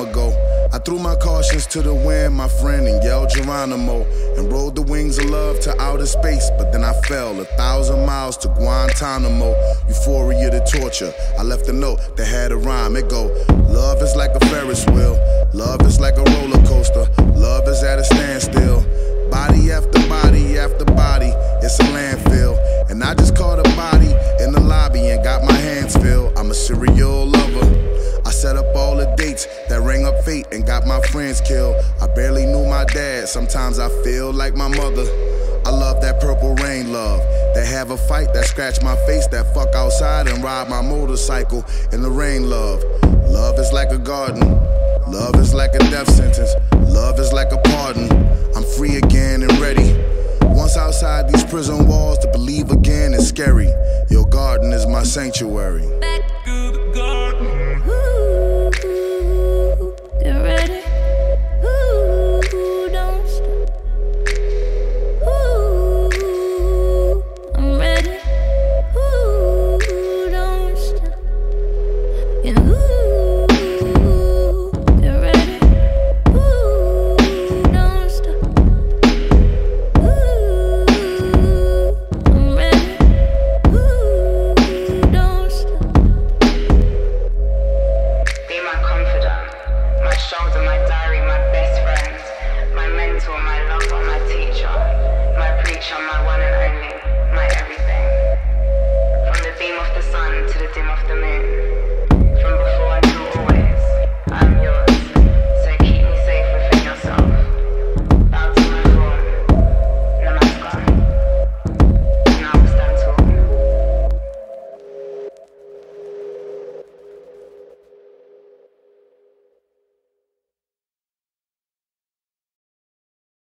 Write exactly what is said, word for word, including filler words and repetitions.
ago. I threw my cautions to the wind, my friend, and yelled Geronimo, and rode the wings of love to outer space. But then I fell a thousand miles to Guantanamo. Euphoria to torture. I left a note that had a rhyme. It go, love is like a Ferris wheel. Love is like a roller coaster. Love is at a standstill. Body after body after body, it's a landfill. And I just caught a body in the lobby and got my hands filled. I'm a serial lover. I set up all the dates that rang up fate and got my friends killed. I barely knew my dad, sometimes I feel like my mother. I love that purple rain love, that have a fight, that scratch my face, that fuck outside and ride my motorcycle in the rain love. Love is like a garden, love is like a death sentence, love is like a pardon. I'm free again and ready. Once outside these prison walls, to believe again is scary. Your garden is my sanctuary.